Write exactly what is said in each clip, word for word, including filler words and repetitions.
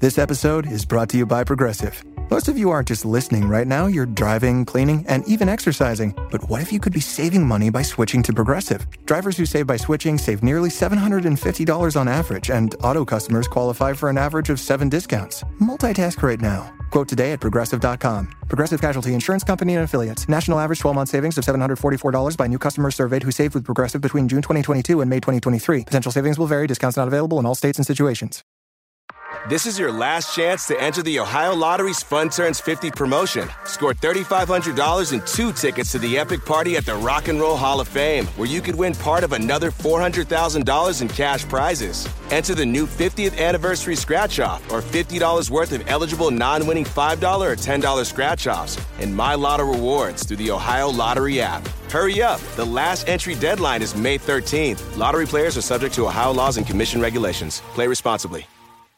This episode is brought to you by Progressive. Most of you aren't just listening right now, you're driving, cleaning, and even exercising. But what if you could be saving money by switching to Progressive? Drivers who save by switching save nearly seven hundred fifty dollars on average, and auto customers qualify for an average of seven discounts. Multitask right now. Quote today at Progressive dot com. Progressive Casualty Insurance Company and Affiliates. National average twelve-month savings of seven hundred forty-four dollars by new customers surveyed who saved with Progressive between June twenty twenty-two and May twenty twenty-three. Potential savings will vary. Discounts not available in all states and situations. This is your last chance to enter the Ohio Lottery's Fun Turns fifty promotion. Score three thousand five hundred dollars and two tickets to the epic party at the Rock and Roll Hall of Fame, where you could win part of another four hundred thousand dollars in cash prizes. Enter the new fiftieth anniversary scratch-off or fifty dollars worth of eligible non-winning five dollars or ten dollars scratch-offs and My Lotto rewards through the Ohio Lottery app. Hurry up. The last entry deadline is May thirteenth. Lottery players are subject to Ohio laws and commission regulations. Play responsibly.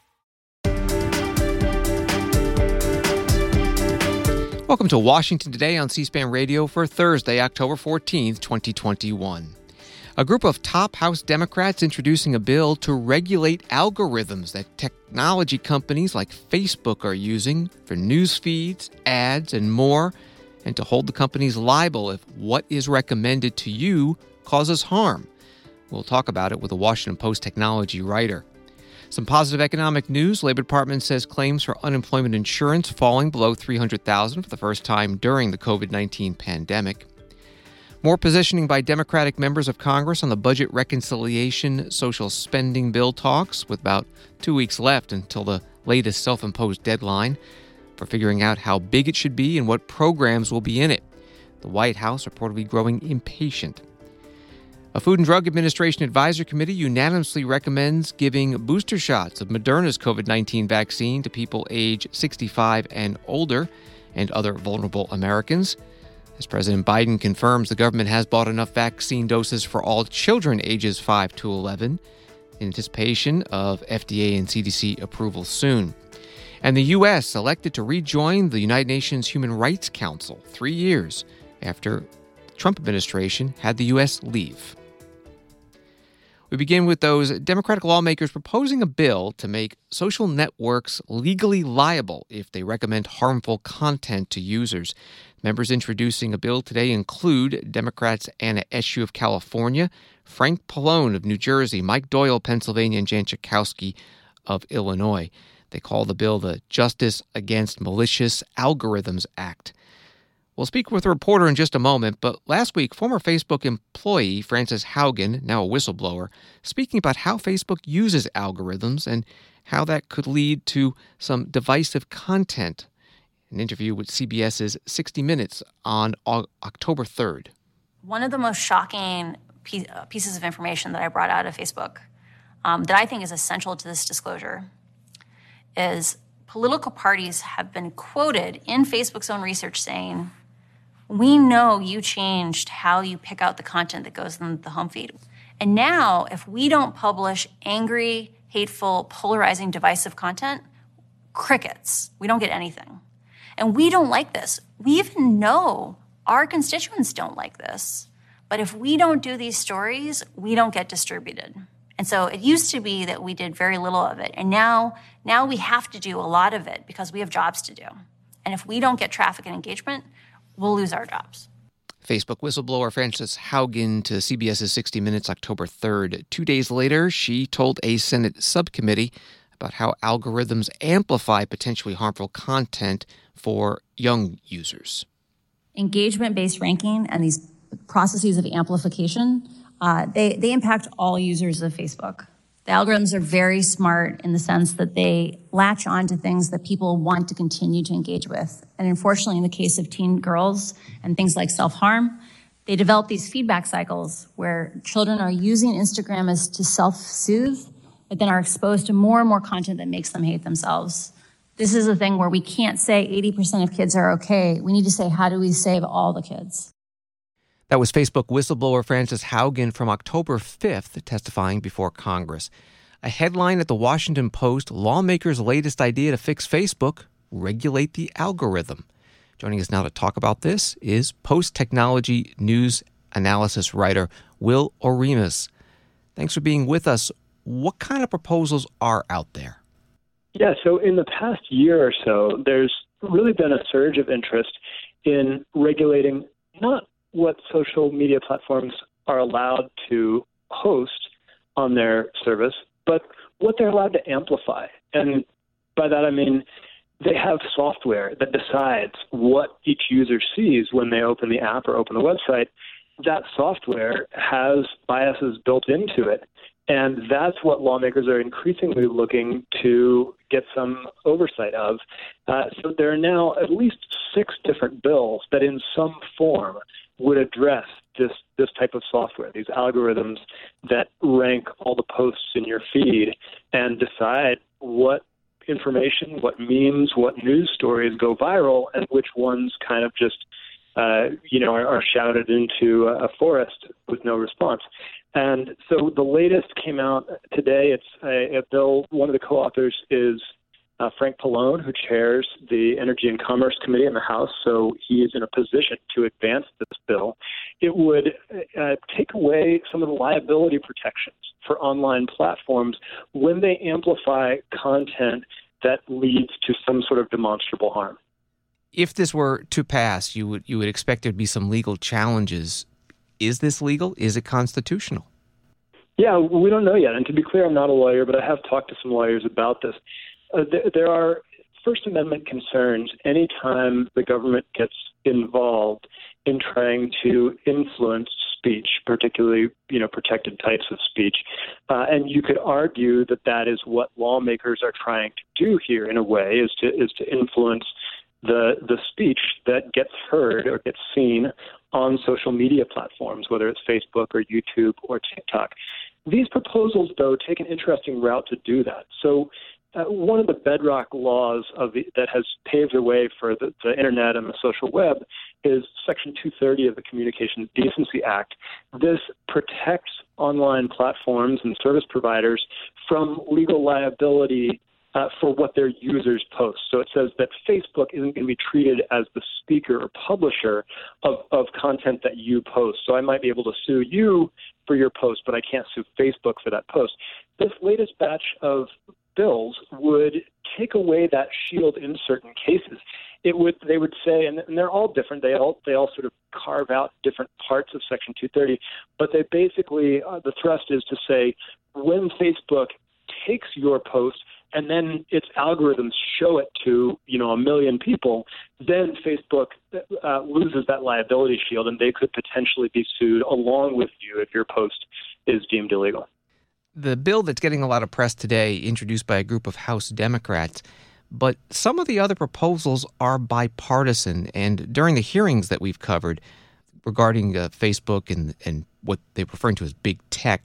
Welcome to Washington Today on C-SPAN Radio for Thursday, October fourteenth, twenty twenty-one. A group of top House Democrats introducing a bill to regulate algorithms that technology companies like Facebook are using for news feeds, ads, and more, and to hold the companies liable if what is recommended to you causes harm. We'll talk about it with a Washington Post technology writer. Some positive economic news. Labor Department says claims for unemployment insurance falling below three hundred thousand for the first time during the covid nineteen pandemic. More positioning by Democratic members of Congress on the budget reconciliation social spending bill talks, with about two weeks left until the latest self-imposed deadline for figuring out how big it should be and what programs will be in it. The White House reportedly growing impatient. A Food and Drug Administration Advisory Committee unanimously recommends giving booster shots of Moderna's covid nineteen vaccine to people age sixty-five and older and other vulnerable Americans. As President Biden confirms the government has bought enough vaccine doses for all children ages five to eleven in anticipation of F D A and C D C approval soon. And the U S elected to rejoin the United Nations Human Rights Council three years after the Trump administration had the U S leave. We begin with those Democratic lawmakers proposing a bill to make social networks legally liable if they recommend harmful content to users. Members introducing a bill today include Democrats Anna Eshoo of California, Frank Pallone of New Jersey, Mike Doyle, Pennsylvania, and Jan Schakowsky of Illinois. They call the bill the Justice Against Malicious Algorithms Act. We'll speak with a reporter in just a moment, but last week, former Facebook employee Frances Haugen, now a whistleblower, speaking about how Facebook uses algorithms and how that could lead to some divisive content. An interview with CBS's sixty minutes on October third. One of the most shocking pieces of information that I brought out of Facebook um, that I think is essential to this disclosure is political parties have been quoted in Facebook's own research saying, "We know you changed how you pick out the content that goes in the home feed. And now, if we don't publish angry, hateful, polarizing, divisive content, crickets. We don't get anything. And we don't like this. We even know our constituents don't like this. But if we don't do these stories, we don't get distributed." And so it used to be that we did very little of it. And now, now we have to do a lot of it because we have jobs to do. And if we don't get traffic and engagement, we'll lose our jobs. Facebook whistleblower Frances Haugen to CBS's sixty minutes October third. Two days later, she told a Senate subcommittee about how algorithms amplify potentially harmful content for young users. Engagement-based ranking and these processes of amplification, uh, they, they impact all users of Facebook. The algorithms are very smart in the sense that they latch on to things that people want to continue to engage with. And unfortunately, in the case of teen girls and things like self-harm, they develop these feedback cycles where children are using Instagram as to self-soothe, but then are exposed to more and more content that makes them hate themselves. This is a thing where we can't say eighty percent of kids are okay. We need to say, how do we save all the kids? That was Facebook whistleblower Frances Haugen from October fifth testifying before Congress. A headline at the Washington Post, lawmakers' latest idea to fix Facebook, regulate the algorithm. Joining us now to talk about this is Post technology news analysis writer Will Oremus. Thanks for being with us. What kind of proposals are out there? Yeah, so in the past year or so, there's really been a surge of interest in regulating not what social media platforms are allowed to host on their service, but what they're allowed to amplify. And by that I mean they have software that decides what each user sees when they open the app or open the website. That software has biases built into it. And that's what lawmakers are increasingly looking to get some oversight of. Uh, so there are now at least six different bills that in some form would address this, this type of software, these algorithms that rank all the posts in your feed and decide what information, what memes, what news stories go viral and which ones kind of just, uh, you know, are, are shouted into a forest with no response. And so the latest came out today. It's a, a bill. One of the co-authors is uh, Frank Pallone, who chairs the Energy and Commerce Committee in the House. So he is in a position to advance this bill. It would uh, take away some of the liability protections for online platforms when they amplify content that leads to some sort of demonstrable harm. If this were to pass, you would you would expect there to be some legal challenges. Is this legal? Is it constitutional? Yeah, we don't know yet. And to be clear, I'm not a lawyer, but I have talked to some lawyers about this. Uh, th- there are First Amendment concerns anytime the government gets involved in trying to influence speech, particularly, you know, protected types of speech. Uh, and you could argue that that is what lawmakers are trying to do here in a way, is to is to influence the the speech that gets heard or gets seen on social media platforms, whether it's Facebook or YouTube or TikTok. These proposals, though, take an interesting route to do that. So uh, one of the bedrock laws of the, that has paved the way for the, the Internet and the social web is Section two thirty of the Communications Decency Act. This protects online platforms and service providers from legal liability Uh, for what their users post. So it says that Facebook isn't going to be treated as the speaker or publisher of, of content that you post. So I might be able to sue you for your post, but I can't sue Facebook for that post. This latest batch of bills would take away that shield in certain cases. It would, they would say, and, and they're all different. They all they all sort of carve out different parts of Section two thirty, but they basically uh, the thrust is to say when Facebook takes your post and then its algorithms show it to, you know, a million people, then Facebook uh, loses that liability shield and they could potentially be sued along with you if your post is deemed illegal. The bill that's getting a lot of press today, introduced by a group of House Democrats, but some of the other proposals are bipartisan. And during the hearings that we've covered regarding uh, Facebook and, and what they're referring to as big tech,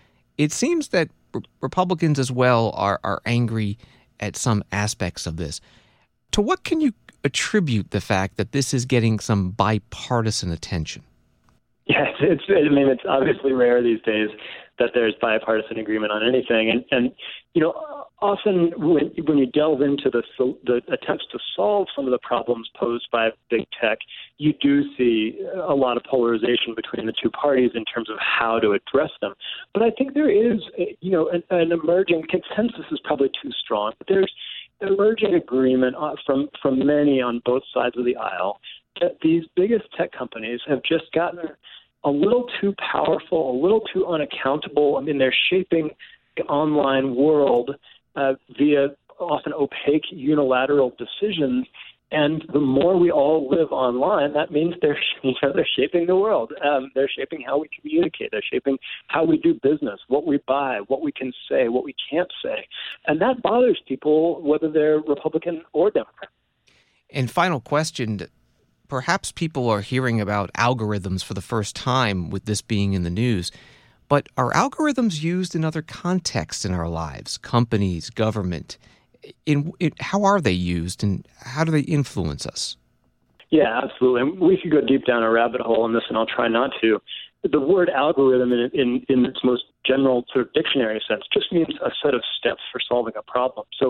it seems that Republicans as well are, are angry at some aspects of this. To what can you attribute the fact that this is getting some bipartisan attention? Yes, it's, I mean, it's obviously rare these days that there's bipartisan agreement on anything. And, and you know, often when, when you delve into the, the attempts to solve some of the problems posed by big tech, you do see a lot of polarization between the two parties in terms of how to address them. But I think there is, you know, an, an emerging consensus is probably too strong, but there's emerging agreement from, from many on both sides of the aisle that these biggest tech companies have just gotten a little too powerful, a little too unaccountable. I mean, they're shaping the online world uh, via often opaque unilateral decisions. And the more we all live online, that means they're, you know, they're shaping the world. Um, they're shaping how we communicate. They're shaping how we do business, what we buy, what we can say, what we can't say. And that bothers people, whether they're Republican or Democrat. And final question, perhaps people are hearing about algorithms for the first time with this being in the news. But are algorithms used in other contexts in our lives, companies, government? In, in how are they used and how do they influence us? Yeah, absolutely. And we could go deep down a rabbit hole on this, and I'll try not to. The word algorithm in, in, in its most general sort of dictionary sense just means a set of steps for solving a problem. So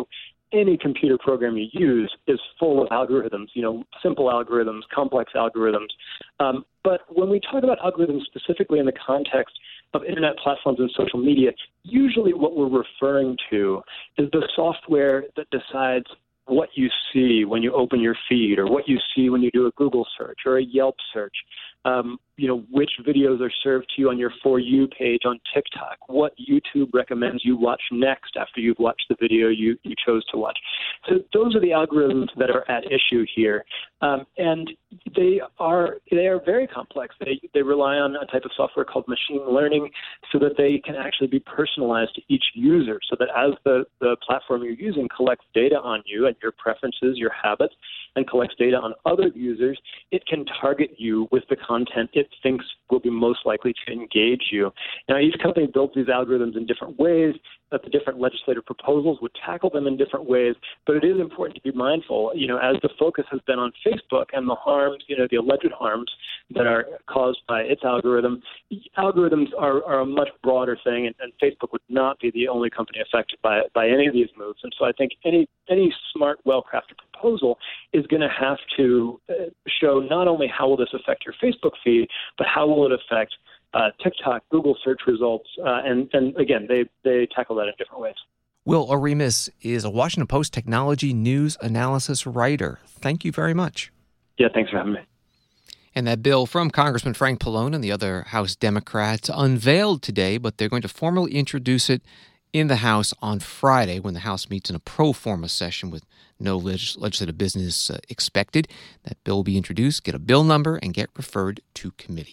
any computer program you use is full of algorithms, you know, simple algorithms, complex algorithms. Um, but when we talk about algorithms specifically in the context of internet platforms and social media, usually what we're referring to is the software that decides what you see when you open your feed, or what you see when you do a Google search or a Yelp search. Um, you know, which videos are served to you on your For You page on TikTok, what YouTube recommends you watch next after you've watched the video you, you chose to watch. So those are the algorithms that are at issue here. Um, and they are they are very complex. They, they rely on a type of software called machine learning so that they can actually be personalized to each user, so that as the, the platform you're using collects data on you and your preferences, your habits, and collects data on other users, it can target you with the content it thinks will be most likely to engage you. Now, each company builds these algorithms in different ways, that the different legislative proposals would tackle them in different ways, but it is important to be mindful, you know, as the focus has been on Facebook and the harms, you know, the alleged harms that are caused by its algorithm. Algorithms are, are a much broader thing, and, and Facebook would not be the only company affected by by any of these moves. And so I think any any smart, well-crafted proposal is going to have to uh, show not only how will this affect your Facebook feed, but how will it affect uh, TikTok, Google search results, uh, and, and again, they, they tackle that in different ways. Will Oremus is a Washington Post technology news analysis writer. Thank you very much. Yeah, thanks for having me. And that bill from Congressman Frank Pallone and the other House Democrats unveiled today, but they're going to formally introduce it in the House on Friday when the House meets in a pro forma session with no legis- legislative business uh, expected. That bill will be introduced, get a bill number, and get referred to committee.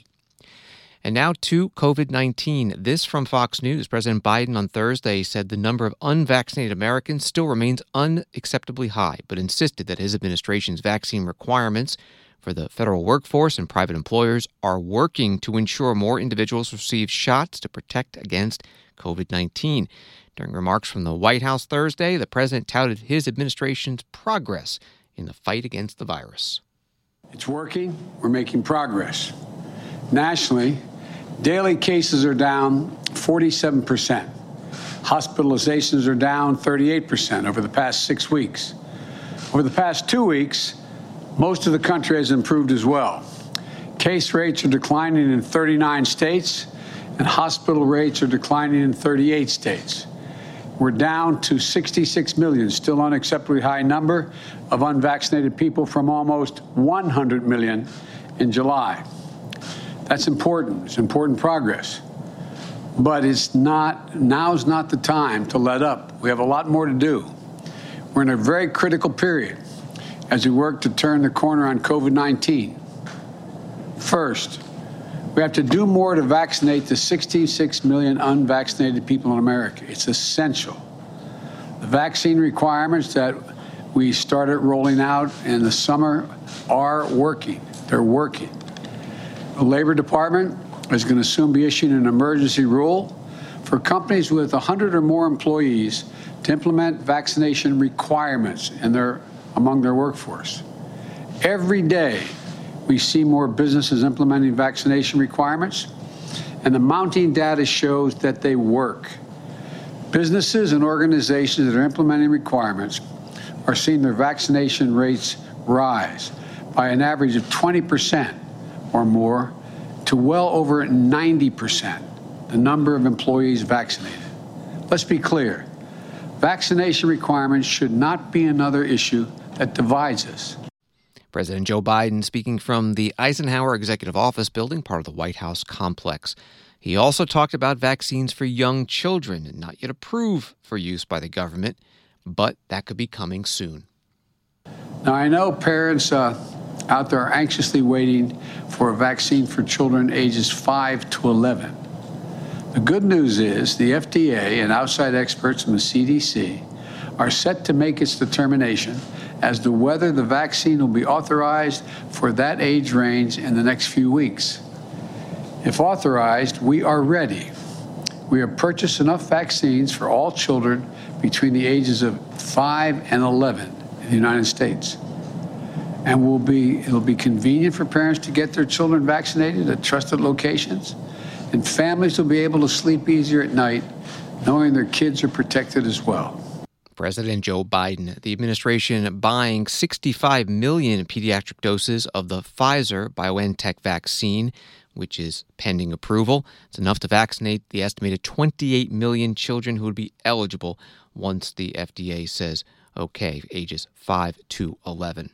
And now to COVID nineteen. This from Fox News. President Biden on Thursday said the number of unvaccinated Americans still remains unacceptably high, but insisted that his administration's vaccine requirements for the federal workforce and private employers are working to ensure more individuals receive shots to protect against COVID nineteen. During remarks from the White House Thursday, the president touted his administration's progress in the fight against the virus. It's working. We're making progress. Nationally, daily cases are down forty-seven percent. Hospitalizations are down thirty-eight percent over the past six weeks. Over the past two weeks, most of the country has improved as well. Case rates are declining in thirty-nine states, and hospital rates are declining in thirty-eight states. We're down to sixty-six million, still an unacceptably high number of unvaccinated people from almost one hundred million in July. That's important. It's important progress. But it's not, now's not the time to let up. We have a lot more to do. We're in a very critical period as we work to turn the corner on COVID nineteen. First, we have to do more to vaccinate the sixty-six million unvaccinated people in America. It's essential. The vaccine requirements that we started rolling out in the summer are working. They're working. The Labor Department is going to soon be issuing an emergency rule for companies with one hundred or more employees to implement vaccination requirements in their, among their workforce. Every day, we see more businesses implementing vaccination requirements, and the mounting data shows that they work. Businesses and organizations that are implementing requirements are seeing their vaccination rates rise by an average of twenty percent or more to well over ninety percent, the number of employees vaccinated. Let's be clear. Vaccination requirements should not be another issue that divides us. President Joe Biden speaking from the Eisenhower Executive Office building, part of the White House complex. He also talked about vaccines for young children, not yet approved for use by the government, but that could be coming soon. Now, I know parents uh, out there are anxiously waiting for a vaccine for children ages five to eleven. The good news is the F D A and outside experts from the C D C are set to make its determination as to whether the vaccine will be authorized for that age range in the next few weeks. If authorized, we are ready. We have purchased enough vaccines for all children between the ages of five and eleven in the United States. And will be, it'll be convenient for parents to get their children vaccinated at trusted locations, and families will be able to sleep easier at night knowing their kids are protected as well. President Joe Biden, the administration buying sixty-five million pediatric doses of the Pfizer-BioNTech vaccine, which is pending approval. It's enough to vaccinate the estimated twenty-eight million children who would be eligible once the F D A says okay, ages five to eleven.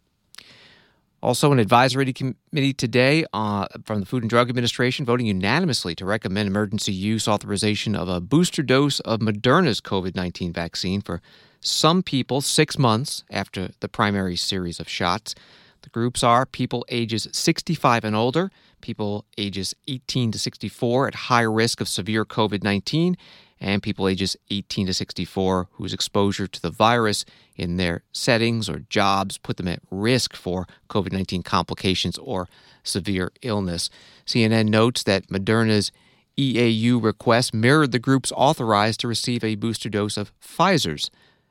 Also, an advisory committee today uh, from the Food and Drug Administration voting unanimously to recommend emergency use authorization of a booster dose of Moderna's COVID nineteen vaccine for some people six months after the primary series of shots. The groups are people ages sixty-five and older, people ages eighteen to sixty-four at high risk of severe COVID nineteen, and people ages eighteen to sixty-four whose exposure to the virus in their settings or jobs put them at risk for COVID nineteen complications or severe illness. C N N notes that Moderna's E A U request mirrored the groups authorized to receive a booster dose of Pfizer's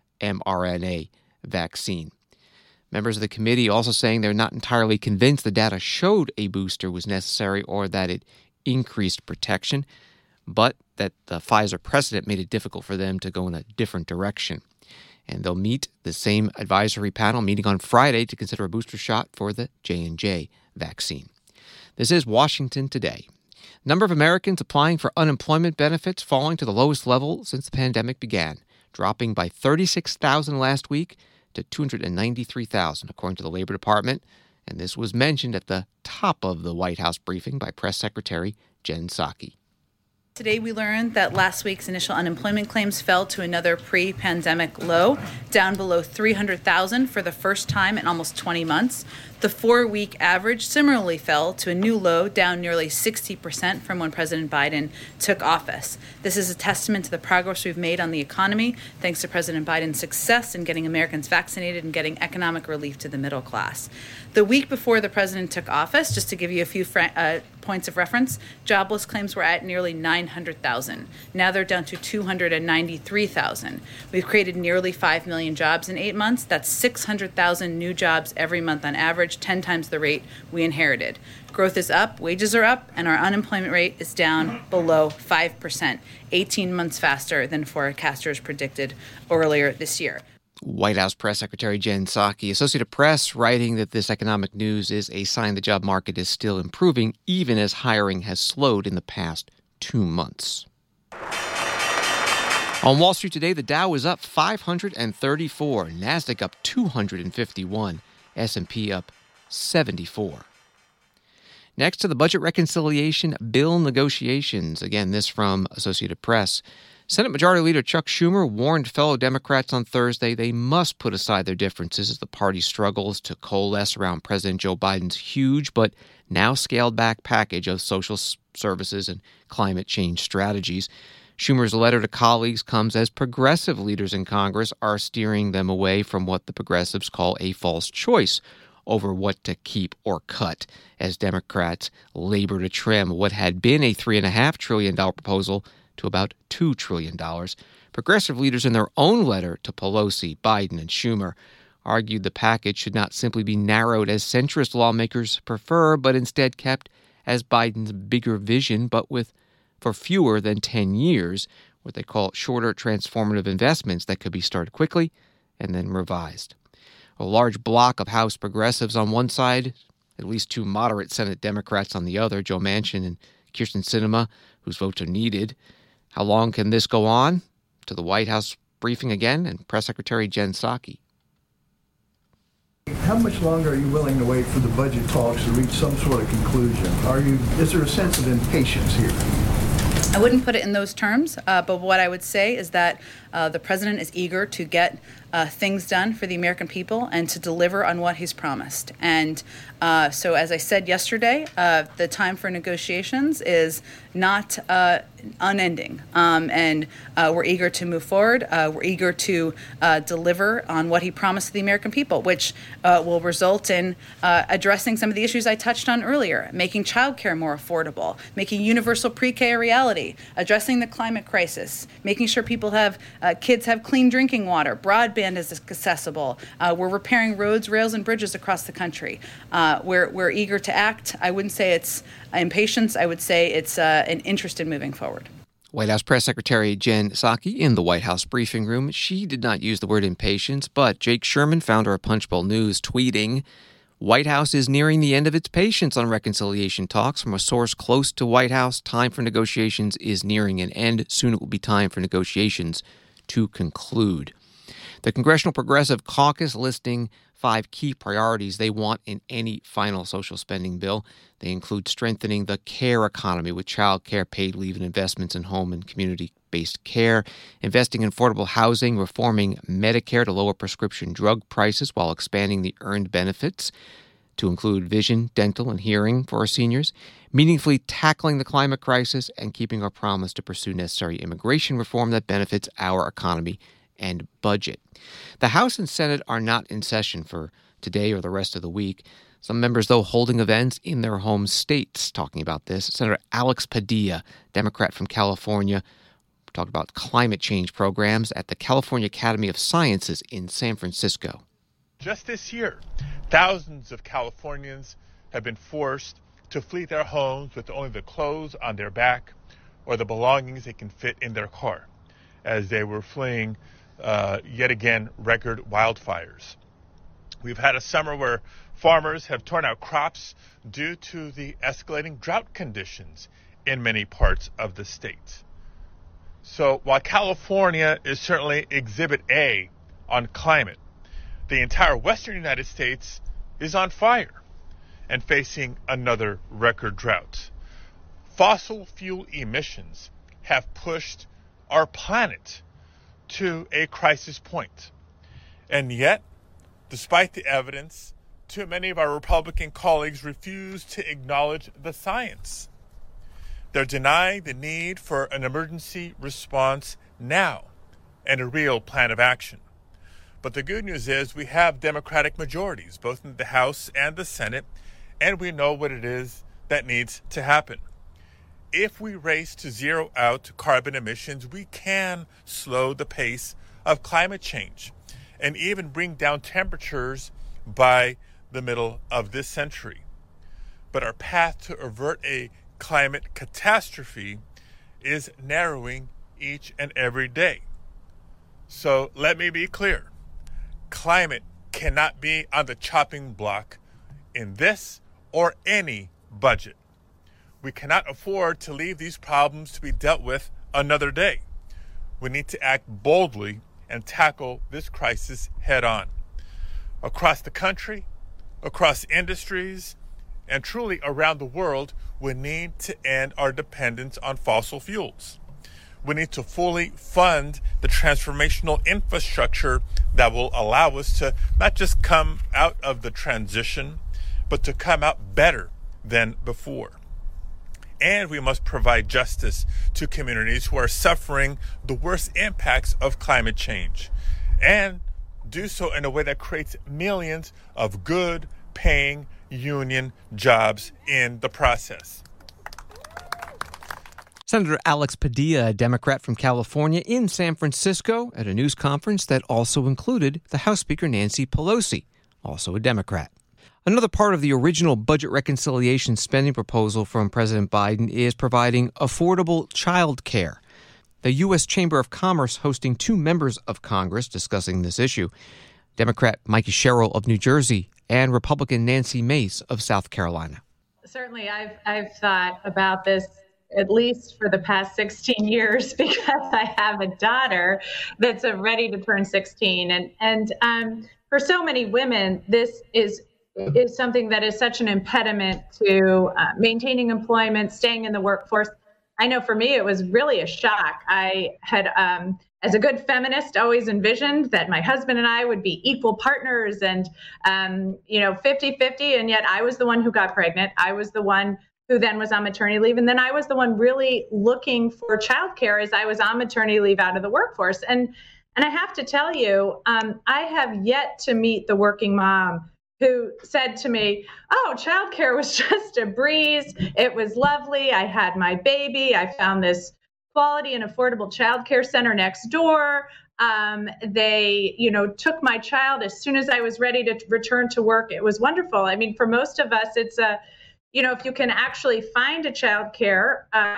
mRNA vaccine. Members of the committee also saying they're not entirely convinced the data showed a booster was necessary or that it increased protection, but that the Pfizer precedent made it difficult for them to go in a different direction. And they'll meet the same advisory panel meeting on Friday to consider a booster shot for the J and J vaccine. This is Washington Today. Number of Americans applying for unemployment benefits falling to the lowest level since the pandemic began, dropping by thirty-six thousand last week to two hundred ninety-three thousand, according to the Labor Department. And this was mentioned at the top of the White House briefing by Press Secretary Jen Psaki. Today we learned that last week's initial unemployment claims fell to another pre-pandemic low, down below three hundred thousand for the first time in almost twenty months. The four-week average similarly fell to a new low, down nearly sixty percent from when President Biden took office. This is a testament to the progress we've made on the economy, thanks to President Biden's success in getting Americans vaccinated and getting economic relief to the middle class. The week before the president took office, just to give you a few fr- uh, points of reference, jobless claims were at nearly nine hundred thousand. Now they're down to two hundred ninety-three thousand. We've created nearly five million jobs in eight months. That's six hundred thousand new jobs every month on average, ten times the rate we inherited. Growth is up, wages are up, and our unemployment rate is down below five percent, eighteen months faster than forecasters predicted earlier this year. White House Press Secretary Jen Psaki, Associated Press, writing that this economic news is a sign the job market is still improving, even as hiring has slowed in the past two months. On Wall Street today, the Dow is up five hundred thirty-four, NASDAQ up two hundred fifty-one, S and P up seventy-four. Next to the budget reconciliation bill negotiations, again, this from Associated Press. Senate Majority Leader Chuck Schumer warned fellow Democrats on Thursday they must put aside their differences as the party struggles to coalesce around President Joe Biden's huge but now scaled-back package of social services and climate change strategies. Schumer's letter to colleagues comes as progressive leaders in Congress are steering them away from what the progressives call a false choice over what to keep or cut, as Democrats labor to trim what had been a three point five trillion dollars proposal to about two trillion dollars. Progressive leaders in their own letter to Pelosi, Biden, and Schumer argued the package should not simply be narrowed as centrist lawmakers prefer, but instead kept as Biden's bigger vision, but with for fewer than ten years, what they call shorter transformative investments that could be started quickly and then revised. A large block of House progressives on one side, at least two moderate Senate Democrats on the other, Joe Manchin and Kyrsten Sinema, whose votes are needed. How long can this go on? To the White House briefing again, and Press Secretary Jen Psaki. How much longer are you willing to wait for the budget talks to reach some sort of conclusion? Are you? Is there a sense of impatience here? I wouldn't put it in those terms, uh, but what I would say is that uh, the president is eager to get uh, things done for the American people and to deliver on what he's promised. And uh, so, as I said yesterday, uh, the time for negotiations is not uh, unending, um, and uh, we're eager to move forward. Uh, we're eager to uh, deliver on what he promised to the American people, which uh, will result in uh, addressing some of the issues I touched on earlier, making childcare more affordable, making universal pre-K a reality, addressing the climate crisis, making sure people have, uh, kids have clean drinking water, broadband is accessible. Uh, we're repairing roads, rails, and bridges across the country. Uh, we're, we're eager to act. I wouldn't say it's impatience. I would say it's uh, an interest in moving forward. White House Press Secretary Jen Psaki in the White House briefing room. She did not use the word impatience, but Jake Sherman, founder of Punchbowl News, tweeting, White House is nearing the end of its patience on reconciliation talks. From a source close to White House, time for negotiations is nearing an end. Soon it will be time for negotiations to conclude. The Congressional Progressive Caucus listing five key priorities they want in any final social spending bill. They include strengthening the care economy with child care, paid leave, and investments in home and community-based care, investing in affordable housing, reforming Medicare to lower prescription drug prices while expanding the earned benefits to include vision, dental, and hearing for our seniors, meaningfully tackling the climate crisis, and keeping our promise to pursue necessary immigration reform that benefits our economy and budget. The House and Senate are not in session for today or the rest of the week. Some members, though, holding events in their home states. Talking about this, Senator Alex Padilla, Democrat from California, talked about climate change programs at the California Academy of Sciences in San Francisco. Just this year, thousands of Californians have been forced to flee their homes with only the clothes on their back or the belongings they can fit in their car as they were fleeing Uh, yet again, record wildfires. We've had a summer where farmers have torn out crops due to the escalating drought conditions in many parts of the state. So while California is certainly exhibit A on climate, the entire western United States is on fire and facing another record drought. Fossil fuel emissions have pushed our planet to a crisis point. And yet, despite the evidence, too many of our Republican colleagues refuse to acknowledge the science. They're denying the need for an emergency response now and a real plan of action. But the good news is we have Democratic majorities, both in the House and the Senate, and we know what it is that needs to happen. If we race to zero out carbon emissions, we can slow the pace of climate change and even bring down temperatures by the middle of this century. But our path to avert a climate catastrophe is narrowing each and every day. So let me be clear. Climate cannot be on the chopping block in this or any budget. We cannot afford to leave these problems to be dealt with another day. We need to act boldly and tackle this crisis head on. Across the country, across industries, and truly around the world, we need to end our dependence on fossil fuels. We need to fully fund the transformational infrastructure that will allow us to not just come out of the transition, but to come out better than before. And we must provide justice to communities who are suffering the worst impacts of climate change, and do so in a way that creates millions of good paying union jobs in the process. Senator Alex Padilla, a Democrat from California, in San Francisco at a news conference that also included the House Speaker Nancy Pelosi, also a Democrat. Another part of the original budget reconciliation spending proposal from President Biden is providing affordable child care. The U S Chamber of Commerce hosting two members of Congress discussing this issue, Democrat Mikey Sherrill of New Jersey and Republican Nancy Mace of South Carolina. Certainly, I've I've thought about this at least for the past sixteen years because I have a daughter that's ready to turn sixteen. And, and um, for so many women, this is is something that is such an impediment to uh, maintaining employment, staying in the workforce. I know for me, it was really a shock. I had, um, as a good feminist, always envisioned that my husband and I would be equal partners and, um, you know, fifty-fifty. And yet I was the one who got pregnant. I was the one who then was on maternity leave. And then I was the one really looking for childcare as I was on maternity leave out of the workforce. And, and I have to tell you, um, I have yet to meet the working mom who said to me, oh, childcare was just a breeze. It was lovely. I had my baby. I found this quality and affordable childcare center next door. Um, they, you know, took my child as soon as I was ready to return to work. It was wonderful. I mean, for most of us, it's a, you know, if you can actually find a childcare uh,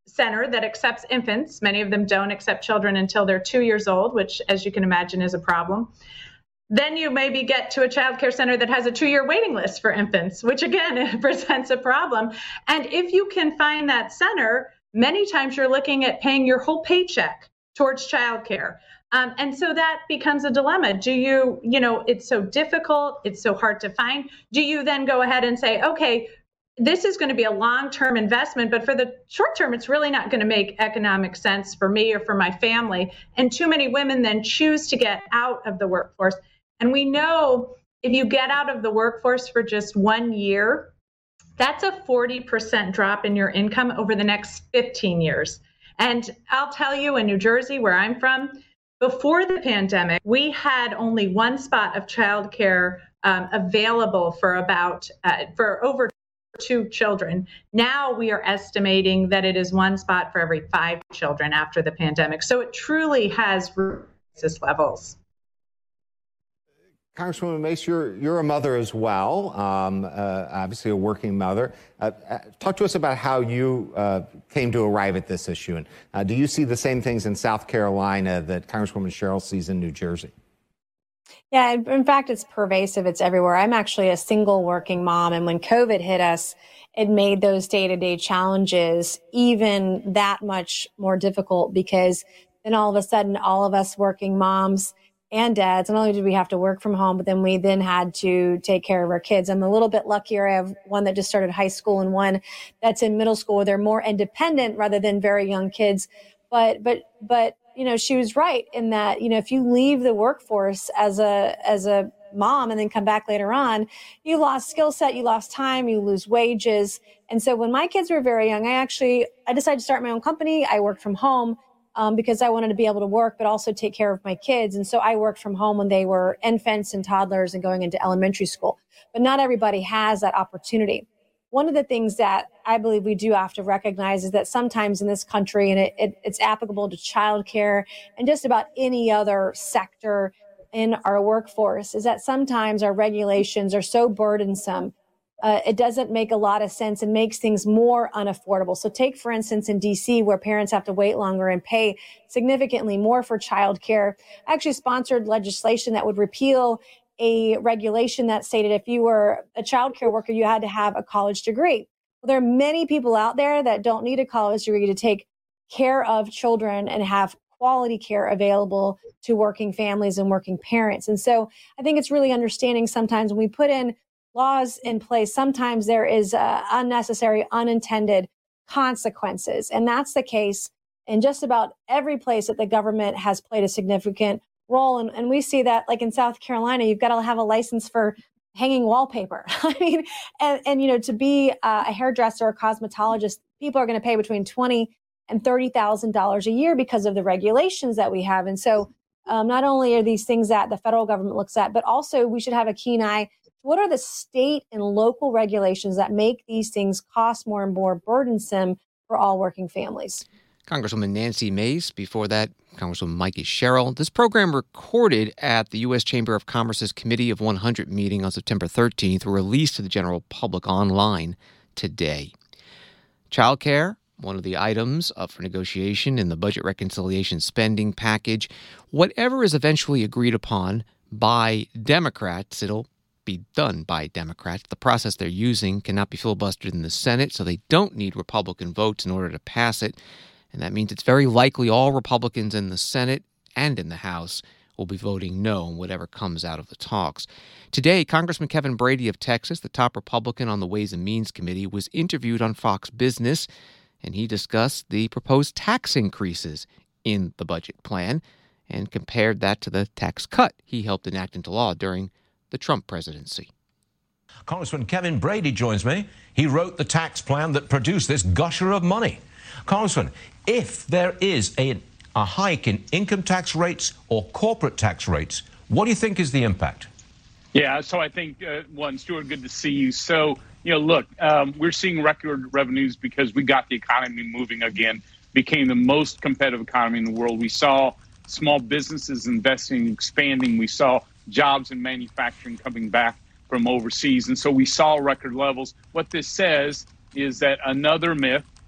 center that accepts infants. Many of them don't accept children until they're two years old, which, as you can imagine, is a problem. Then you maybe get to a child care center that has a two-year waiting list for infants, which again presents a problem. And if you can find that center, many times you're looking at paying your whole paycheck towards child care. Um, and so that becomes a dilemma. Do you, you know, it's so difficult, it's so hard to find. Do you then go ahead and say, okay, this is going to be a long-term investment, but for the short term, it's really not going to make economic sense for me or for my family. And too many women then choose to get out of the workforce. And we know if you get out of the workforce for just one year, that's a forty percent drop in your income over the next fifteen years. And I'll tell you, in New Jersey, where I'm from, before the pandemic, we had only one spot of childcare um, available for about uh, for over two children. Now we are estimating that it is one spot for every five children after the pandemic. So it truly has crisis levels. Congresswoman Mace, you're, you're a mother as well, um, uh, obviously a working mother. Uh, uh, talk to us about how you uh, came to arrive at this issue. And uh, do you see the same things in South Carolina that Congresswoman Sherrill sees in New Jersey? Yeah, in fact, it's pervasive. It's everywhere. I'm actually a single working mom. And when COVID hit us, it made those day-to-day challenges even that much more difficult, because then all of a sudden, all of us working moms and dads, not only did we have to work from home, but then we then had to take care of our kids. I'm a little bit luckier. I have one that just started high school and one that's in middle school. They're more independent rather than very young kids. But, but, but, you know, she was right in that, you know, if you leave the workforce as a, as a mom and then come back later on, you lost skill set, you lost time, you lose wages. And so when my kids were very young, I actually, I decided to start my own company. I worked from home. Um, because I wanted to be able to work, but also take care of my kids. And so I worked from home when they were infants and toddlers and going into elementary school. But not everybody has that opportunity. One of the things that I believe we do have to recognize is that sometimes in this country, and it, it, it's applicable to childcare and just about any other sector in our workforce, is that sometimes our regulations are so burdensome. Uh, it doesn't make a lot of sense and makes things more unaffordable. So take, for instance, in D C, where parents have to wait longer and pay significantly more for childcare. I actually sponsored legislation that would repeal a regulation that stated if you were a childcare worker, you had to have a college degree. Well, there are many people out there that don't need a college degree to take care of children and have quality care available to working families and working parents. And so I think it's really understanding sometimes when we put in laws in place, sometimes there is uh, unnecessary, unintended consequences. And that's the case in just about every place that the government has played a significant role. And, and we see that, like in South Carolina, you've got to have a license for hanging wallpaper. I mean, and, and, you know, to be uh, a hairdresser or cosmetologist, people are going to pay between twenty thousand dollars and thirty thousand dollars a year because of the regulations that we have. And so um, not only are these things that the federal government looks at, but also we should have a keen eye. What are the state and local regulations that make these things cost more and more burdensome for all working families? Congresswoman Nancy Mace. Before that, Congresswoman Mikey Sherrill. This program recorded at the U S Chamber of Commerce's Committee of one hundred meeting on September thirteenth were released to the general public online today. Childcare, one of the items up for negotiation in the budget reconciliation spending package. Whatever is eventually agreed upon by Democrats, it'll be done by Democrats. The process they're using cannot be filibustered in the Senate, so they don't need Republican votes in order to pass it. And that means it's very likely all Republicans in the Senate and in the House will be voting no on whatever comes out of the talks. Today, Congressman Kevin Brady of Texas, the top Republican on the Ways and Means Committee, was interviewed on Fox Business, and he discussed the proposed tax increases in the budget plan and compared that to the tax cut he helped enact into law during the Trump presidency. Congressman Kevin Brady joins me. He wrote the tax plan that produced this gusher of money. Congressman, if there is a, a hike in income tax rates or corporate tax rates, what do you think is the impact? Yeah, so I think, uh, one, Stuart, good to see you. So, you know, look, um, we're seeing record revenues because we got the economy moving again, became the most competitive economy in the world. We saw small businesses investing, expanding. We saw jobs in manufacturing coming back from overseas. And so we saw record levels. What this says is that another myth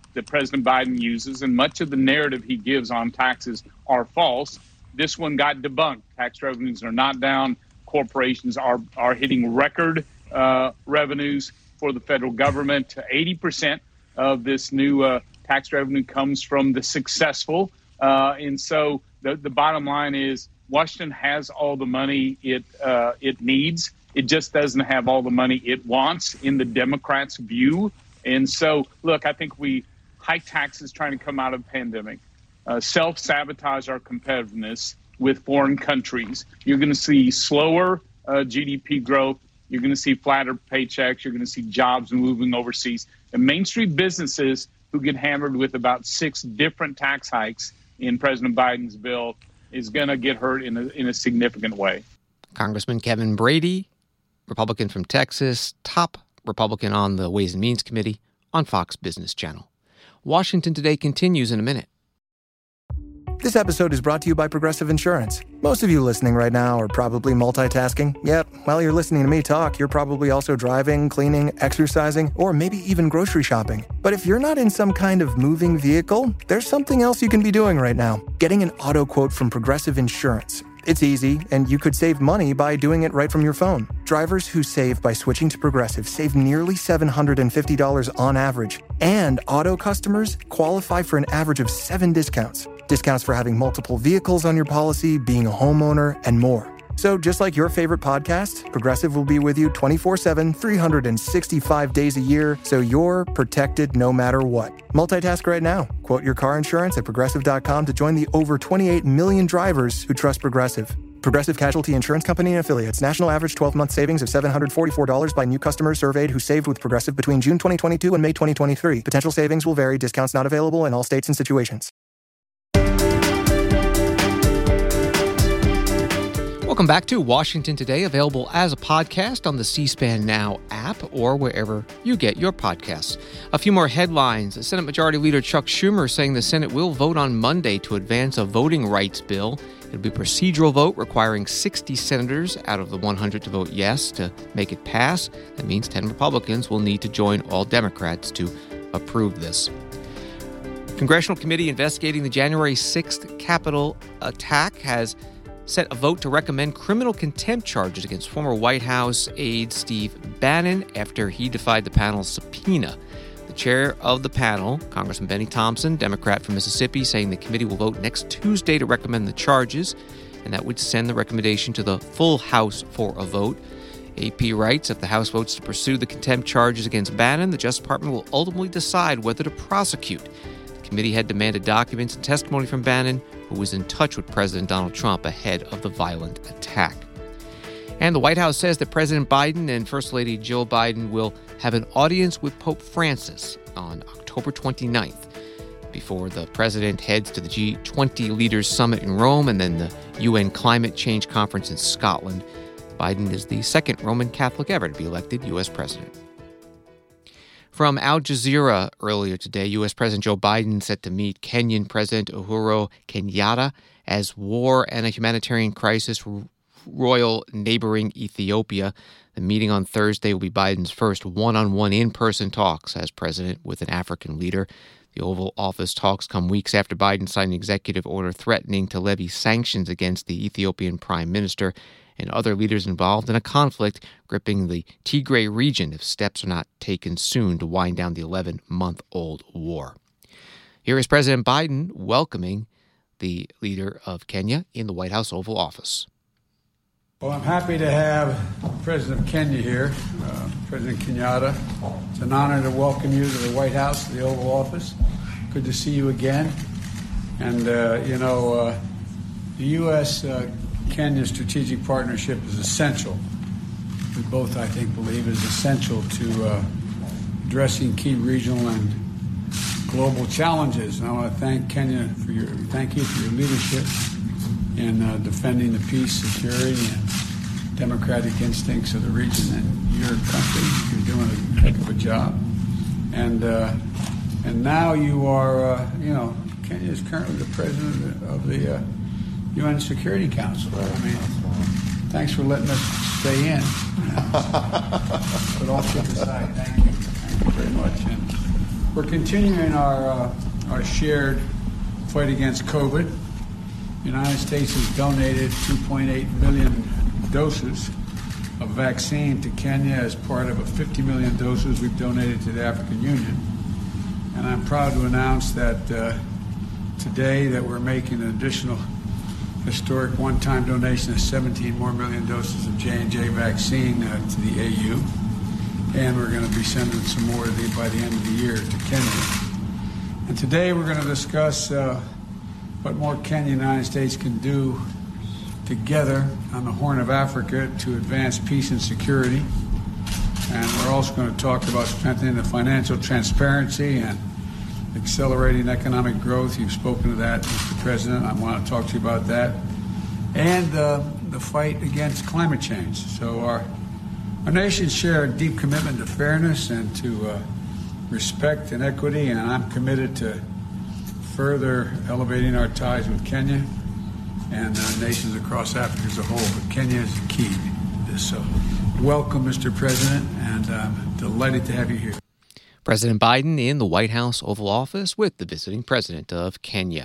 that President Biden uses, and much of the narrative he gives on taxes are false. This one got debunked. Tax revenues are not down. Corporations are, are hitting record uh, revenues for the federal government. eighty percent of this new uh, tax revenue comes from the successful. Uh, and so the, the bottom line is Washington has all the money it uh, it needs. It just doesn't have all the money it wants in the Democrats' view. And so, look, I think we high taxes trying to come out of the pandemic, uh, self-sabotage our competitiveness with foreign countries. You're going to see slower uh, G D P growth. You're going to see flatter paychecks. You're going to see jobs moving overseas. And Main Street businesses who get hammered with about six different tax hikes in President Biden's bill is going to get hurt in a, in a significant way. Congressman Kevin Brady, Republican from Texas, top Republican on the Ways and Means Committee on Fox Business Channel. Washington Today continues in a minute. This episode is brought to you by Progressive Insurance. Most of you listening right now are probably multitasking. Yep, while you're listening to me talk, you're probably also driving, cleaning, exercising, or maybe even grocery shopping. But if you're not in some kind of moving vehicle, there's something else you can be doing right now. Getting an auto quote from Progressive Insurance. It's easy, and you could save money by doing it right from your phone. Drivers who save by switching to Progressive save nearly seven hundred fifty dollars on average. And auto customers qualify for an average of seven discounts. Discounts for having multiple vehicles on your policy, being a homeowner, and more. So just like your favorite podcast, Progressive will be with you twenty-four seven, three hundred sixty-five days a year, so you're protected no matter what. Multitask right now. Quote your car insurance at Progressive dot com to join the over twenty-eight million drivers who trust Progressive. Progressive Casualty Insurance Company and Affiliates. National average twelve-month savings of seven hundred forty-four dollars by new customers surveyed who saved with Progressive between June twenty twenty-two and May twenty twenty-three. Potential savings will vary. Discounts not available in all states and situations. Welcome back to Washington Today, available as a podcast on the C-SPAN Now app or wherever you get your podcasts. A few more headlines. Senate Majority Leader Chuck Schumer saying the Senate will vote on Monday to advance a voting rights bill. It'll be a procedural vote requiring sixty senators out of the one hundred to vote yes to make it pass. That means ten Republicans will need to join all Democrats to approve this. Congressional committee investigating the January sixth Capitol attack has set a vote to recommend criminal contempt charges against former White House aide Steve Bannon after he defied the panel's subpoena. The chair of the panel, Congressman Benny Thompson, Democrat from Mississippi, saying the committee will vote next Tuesday to recommend the charges, and that would send the recommendation to the full House for a vote. A P writes, if the House votes to pursue the contempt charges against Bannon, the Justice Department will ultimately decide whether to prosecute. The committee had demanded documents and testimony from Bannon, who was in touch with President Donald Trump ahead of the violent attack. And the White House says that President Biden and First Lady Jill Biden will have an audience with Pope Francis on October twenty-ninth before the president heads to the G twenty Leaders Summit in Rome and then the U N Climate Change Conference in Scotland. Biden is the second Roman Catholic ever to be elected U S president. From Al Jazeera earlier today, U S President Joe Biden set to meet Kenyan President Uhuru Kenyatta as war and a humanitarian crisis roil neighboring Ethiopia. The meeting on Thursday will be Biden's first one-on-one in-person talks as president with an African leader. The Oval Office talks come weeks after Biden signed an executive order threatening to levy sanctions against the Ethiopian prime minister and other leaders involved in a conflict gripping the Tigray region if steps are not taken soon to wind down the eleven-month-old war. Here is President Biden welcoming the leader of Kenya in the White House Oval Office. Well, I'm happy to have the President of Kenya here, uh, President Kenyatta. It's an honor to welcome you to the White House, to the Oval Office. Good to see you again. And, uh, you know, uh, the U S uh, Kenya strategic partnership is essential. We both, I think, believe is essential to uh, addressing key regional and global challenges. And I want to thank Kenya for your thank you for your leadership in uh, defending the peace, security, and democratic instincts of the region and your country. You're doing a heck of a job. And uh, and now you are, uh, you know, Kenya is currently the president of the uh, U N Security Council. I mean, thanks for letting us stay in. But all kidding aside, thank you. Thank you very much. And We're continuing our, uh, our shared fight against COVID. The United States has donated two point eight million doses of vaccine to Kenya as part of a fifty million doses we've donated to the African Union. And I'm proud to announce that uh, today that we're making an additional historic one-time donation of seventeen more million doses of J and J vaccine uh, to the A U. And we're going to be sending some more by the end of the year to Kenya. And today we're going to discuss uh, what more Kenya and the United States can do together on the Horn of Africa to advance peace and security. And we're also going to talk about strengthening the financial transparency and accelerating economic growth. You've spoken to that, Mister President. I want to talk to you about that. And uh, the fight against climate change. So our, our nations share a deep commitment to fairness and to uh, respect and equity, and I'm committed to further elevating our ties with Kenya and uh, nations across Africa as a whole. But Kenya is the key to this. So welcome, Mister President, and I'm delighted to have you here. President Biden in the White House Oval Office with the visiting president of Kenya.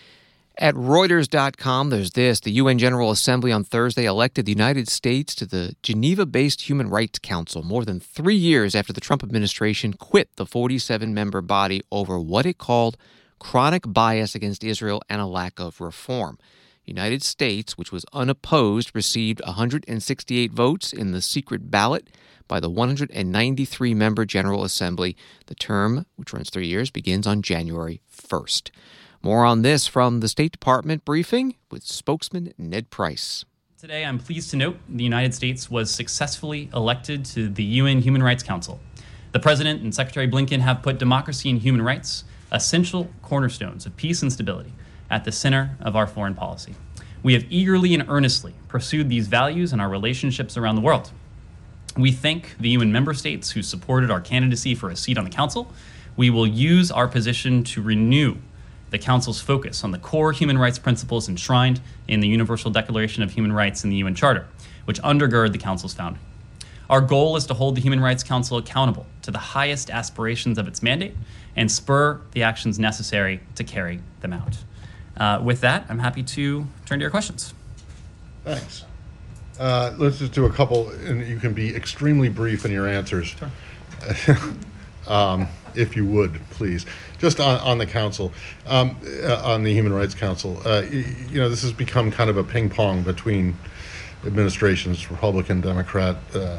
At Reuters dot com, there's this. The U N General Assembly on Thursday elected the United States to the Geneva-based Human Rights Council more than three years after the Trump administration quit the forty-seven member body over what it called chronic bias against Israel and a lack of reform. The United States, which was unopposed, received one hundred sixty-eight votes in the secret ballot by the one hundred ninety-three member General Assembly. The term, which runs three years, begins on January first. More on this from the State Department briefing with spokesman Ned Price. Today, I'm pleased to note the United States was successfully elected to the U N Human Rights Council. The President and Secretary Blinken have put democracy and human rights, essential cornerstones of peace and stability, at the center of our foreign policy. We have eagerly and earnestly pursued these values in our relationships around the world. We thank the U N member states who supported our candidacy for a seat on the Council. We will use our position to renew the Council's focus on the core human rights principles enshrined in the Universal Declaration of Human Rights and the U N Charter, which undergird the Council's founding. Our goal is to hold the Human Rights Council accountable to the highest aspirations of its mandate and spur the actions necessary to carry them out. Uh, with that, I'm happy to turn to your questions. Thanks. Uh, let's just do a couple, and you can be extremely brief in your answers. Sure. um, if you would, please. Just on, on the council, um, uh, on the Human Rights Council, uh, you, you know, this has become kind of a ping pong between administrations, Republican, Democrat, uh,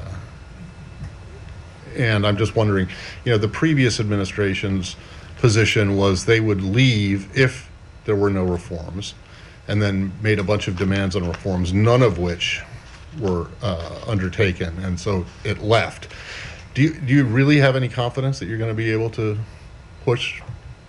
and I'm just wondering, you know, the previous administration's position was they would leave if there were no reforms, and then made a bunch of demands on reforms, none of which were uh, undertaken, and so it left. Do you, do you really have any confidence that you're going to be able to push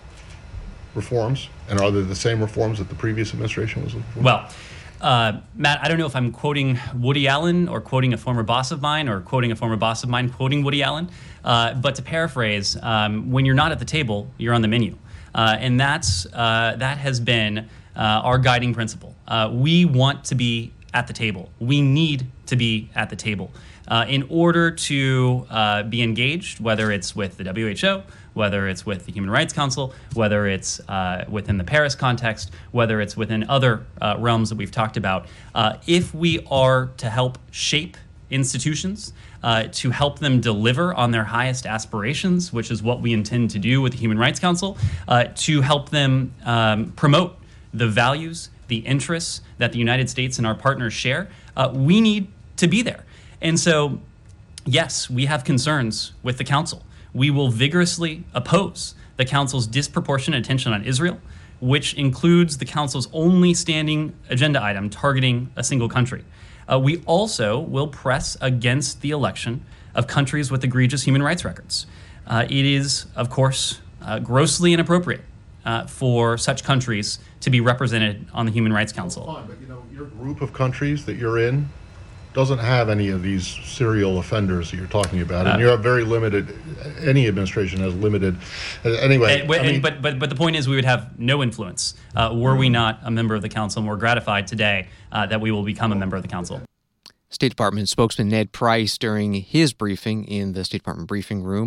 reforms? And are they the same reforms that the previous administration was looking for? Well, uh, Matt, I don't know if I'm quoting Woody Allen or quoting a former boss of mine or quoting a former boss of mine quoting Woody Allen, uh, but to paraphrase, um, when you're not at the table, you're on the menu. Uh, and that's uh, that has been uh, our guiding principle. Uh, we want to be at the table. We need to be at the table uh, in order to uh, be engaged, whether it's with the W H O, whether it's with the Human Rights Council, whether it's uh, within the Paris context, whether it's within other uh, realms that we've talked about. Uh, if we are to help shape institutions, uh, to help them deliver on their highest aspirations, which is what we intend to do with the Human Rights Council, uh, to help them um, promote the values, the interests that the United States and our partners share, uh, we need to be there. And so, yes, we have concerns with the Council. We will vigorously oppose the Council's disproportionate attention on Israel, which includes the Council's only standing agenda item targeting a single country. Uh, we also will press against the election of countries with egregious human rights records. Uh, it is, of course, uh, grossly inappropriate uh, for such countries to be represented on the Human Rights Council. Well, fine, but you know, your group of countries that you're in doesn't have any of these serial offenders that you're talking about, and uh, you're very limited. Any administration has limited. Uh, anyway, and, and, I mean, but but but the point is, we would have no influence uh, were we not a member of the Council, and we're gratified today uh, that we will become a member of the Council. State Department spokesman Ned Price during his briefing in the State Department briefing room.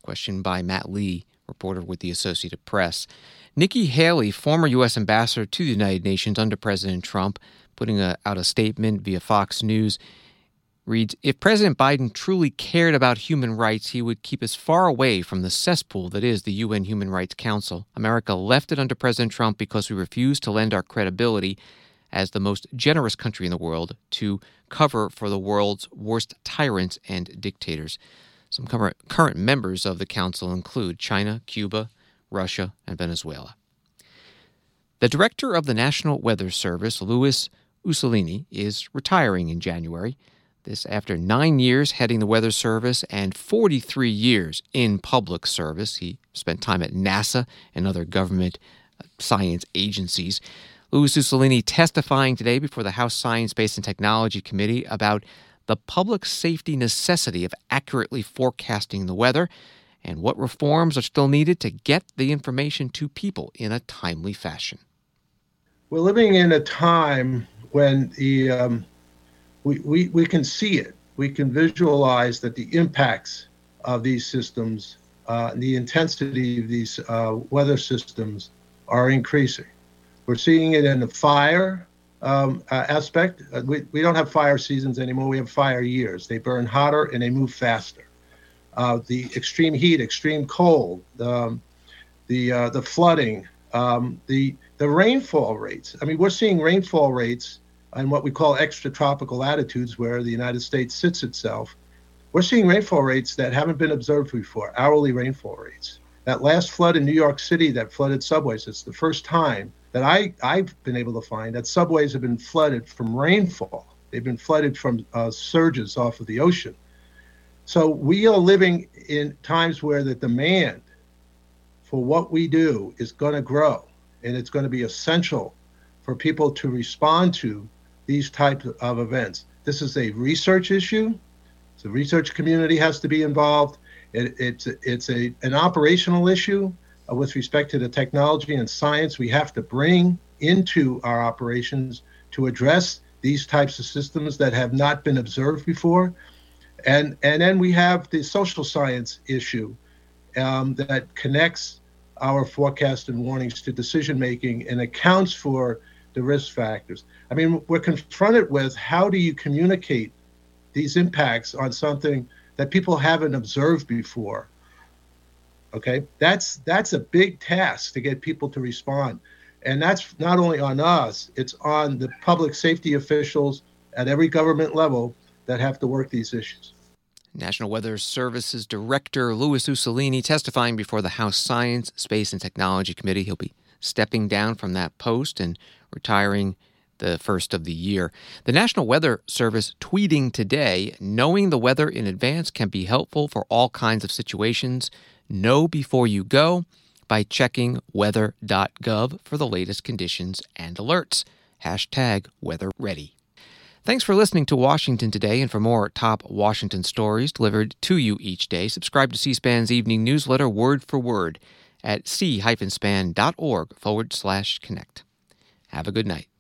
Question by Matt Lee, reporter with the Associated Press. Nikki Haley, former U S ambassador to the United Nations under President Trump, putting a, out a statement via Fox News, reads, if President Biden truly cared about human rights, he would keep us far away from the cesspool that is the U N Human Rights Council. America left it under President Trump because we refused to lend our credibility as the most generous country in the world to cover for the world's worst tyrants and dictators. Some current, current members of the council include China, Cuba, Russia, and Venezuela. The director of the National Weather Service, Louis Ussolini, is retiring in January. This after nine years heading the Weather Service and forty-three years in public service. He spent time at NASA and other government science agencies. Louis Ussolini testifying today before the House Science, Space, and Technology Committee about the public safety necessity of accurately forecasting the weather and what reforms are still needed to get the information to people in a timely fashion. We're living in a time when the um, we, we, we can see it. We can visualize that the impacts of these systems, uh, the intensity of these uh, weather systems are increasing. We're seeing it in the fire um, uh, aspect. Uh, we, we don't have fire seasons anymore. We have fire years. They burn hotter and they move faster. Uh, the extreme heat, extreme cold, um, the uh, the flooding, um, the the rainfall rates. I mean, we're seeing rainfall rates in what we call extratropical latitudes, where the United States sits itself. We're seeing rainfall rates that haven't been observed before, hourly rainfall rates. That last flood in New York City that flooded subways, it's the first time that I, I've been able to find that subways have been flooded from rainfall. They've been flooded from uh, surges off of the ocean. So we are living in times where the demand for what we do is going to grow, and it's going to be essential for people to respond to these types of events. This is a research issue. The research community has to be involved. It, it's it's a an operational issue uh, with respect to the technology and science we have to bring into our operations to address these types of systems that have not been observed before. And and then we have the social science issue um, that connects our forecast and warnings to decision making and accounts for the risk factors. I mean, we're confronted with how do you communicate these impacts on something that people haven't observed before. Okay, that's that's a big task to get people to respond. And that's not only on us, it's on the public safety officials at every government level that have to work these issues. National Weather Service's Director Louis Ussolini testifying before the House Science, Space, and Technology Committee. He'll be stepping down from that post and retiring the first of the year. The National Weather Service tweeting today, knowing the weather in advance can be helpful for all kinds of situations. Know before you go by checking weather dot gov for the latest conditions and alerts. Hashtag weather ready. Thanks for listening to Washington Today, and for more top Washington stories delivered to you each day, subscribe to C-SPAN's evening newsletter word for word at c-span.org forward slash connect. Have a good night.